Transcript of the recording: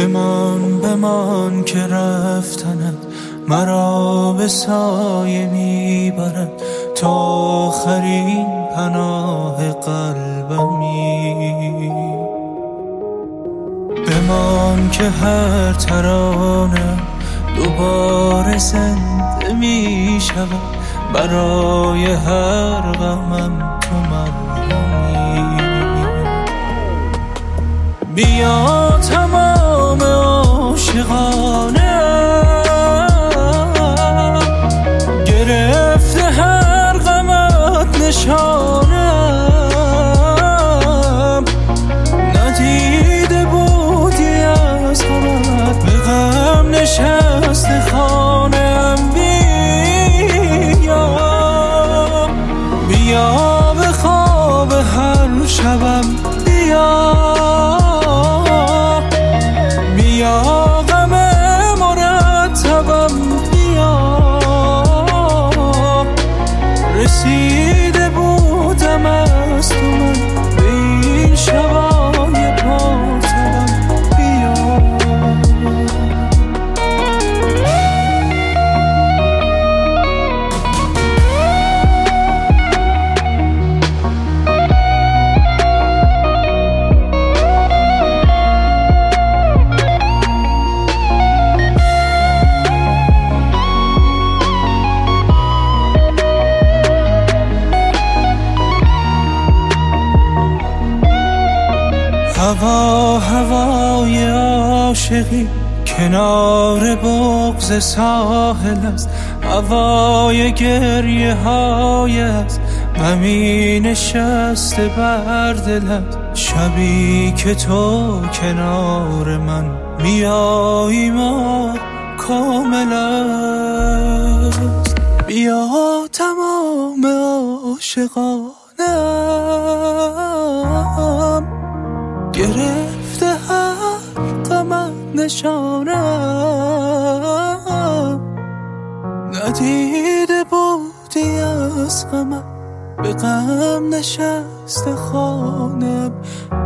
بمان که رفتنت مرا به سایه میبرد، تا آخرین پناه قلبمی. بمان که هر ترانه دوباره زنده میشود، برای هر غمم تو مرهمی. بیا تمام عاشقانه گرفته هر غمت نشانم، ندیده بودی از غمت به غم نشسته خانم. بیا به خواب هر شبم، بیا غم مرتبم، بیا رسیده بودم از تو من به این شبای پرتبم. بیا هوا هوای عاشقی کنار بغض ساحل است، هوای گریه های است غمی نشسته بر دلت. شبی که تو کنار من میایی ما کامل است. بیا تمام عاشقانم گرفته هر غمت نشانم، ندیده بودی از غمت به غم نشسته خانم.